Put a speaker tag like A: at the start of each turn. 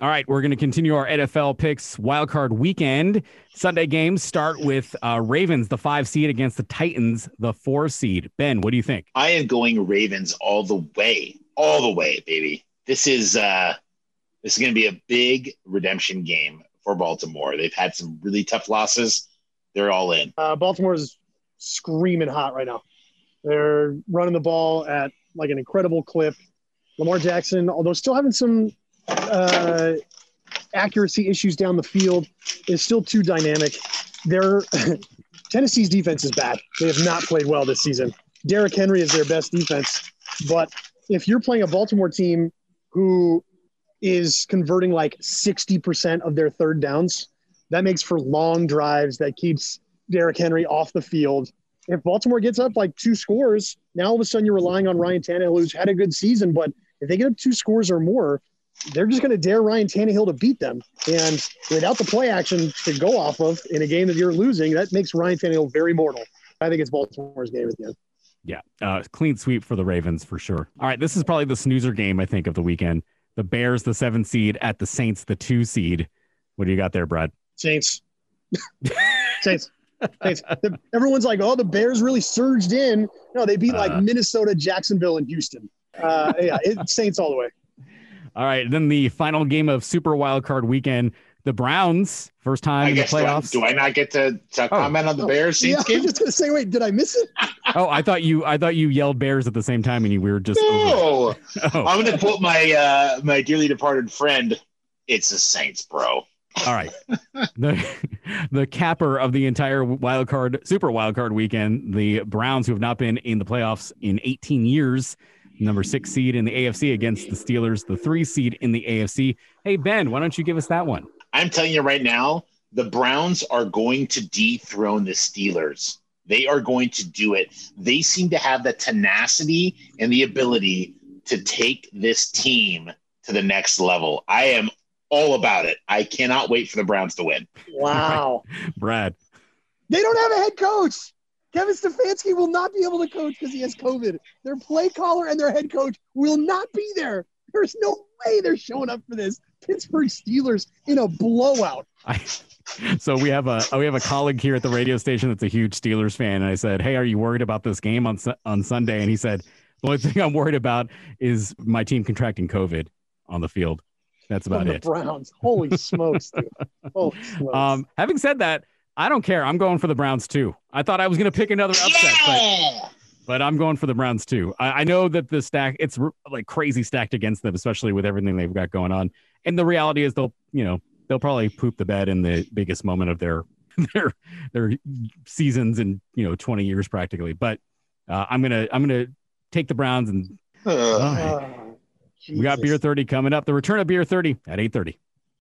A: All right, we're going to continue our NFL picks wildcard weekend. Sunday games start with Ravens, the 5 seed, against the Titans, the 4 seed. Ben, what do you think?
B: I am going Ravens all the way, baby. This is going to be a big redemption game for Baltimore. They've had some really tough losses. They're all in.
C: Baltimore's screaming hot right now. They're running the ball at like an incredible clip. Lamar Jackson, although still having some accuracy issues down the field, is still too dynamic. Tennessee's defense is bad. They have not played well this season. Derrick Henry is their best defense. But if you're playing a Baltimore team who is converting like 60% of their third downs, that makes for long drives. That keeps Derrick Henry off the field. If Baltimore gets up like 2 scores, now all of a sudden you're relying on Ryan Tannehill, who's had a good season. But if they get up 2 scores or more, they're just going to dare Ryan Tannehill to beat them. And without the play action to go off of in a game that you're losing, that makes Ryan Tannehill very mortal. I think it's Baltimore's game at the end.
A: Yeah, clean sweep for the Ravens for sure. All right, this is probably the snoozer game, I think, of the weekend. The Bears, the 7 seed, at the Saints, the 2 seed. What do you got there, Brad?
C: Saints. Saints. Everyone's like, oh, the Bears really surged in. No, they beat like Minnesota, Jacksonville, and Houston. It's Saints all the way.
A: All right, then the final game of Super Wildcard Weekend, the Browns, first time in the playoffs.
B: Do I not get to comment on the Bears Saints game?
C: I was just gonna say, wait, did I miss it?
A: Oh, I thought you yelled Bears at the same time, and we were just.
B: Oh. I'm gonna quote my my dearly departed friend. It's the Saints, bro.
A: All right, the capper of the entire Super Wildcard Weekend, the Browns, who have not been in the playoffs in 18 years. Number 6 seed in the AFC against the Steelers, the 3 seed in the AFC. Hey, Ben, why don't you give us that one?
B: I'm telling you right now, the Browns are going to dethrone the Steelers. They are going to do it. They seem to have the tenacity and the ability to take this team to the next level. I am all about it. I cannot wait for the Browns to win.
C: Wow.
A: Brad.
C: They don't have a head coach. Kevin Stefanski will not be able to coach because he has COVID. Their play caller and their head coach will not be there. There's no way they're showing up for this. Pittsburgh Steelers in a blowout.
A: So we have a colleague here at the radio station that's a huge Steelers fan. And I said, hey, are you worried about this game on Sunday? And he said, the only thing I'm worried about is my team contracting COVID on the field. That's about it.
C: Browns. Holy smokes, dude. Holy smokes.
A: Having said that, I don't care. I'm going for the Browns too. I thought I was going to pick another upset, but I'm going for the Browns too. I know that the stack, it's like crazy stacked against them, especially with everything they've got going on. And the reality is they'll probably poop the bed in the biggest moment of their seasons in 20 years practically. But I'm gonna take the Browns, and we got Beer 30 coming up. The return of Beer 30 at 8:30.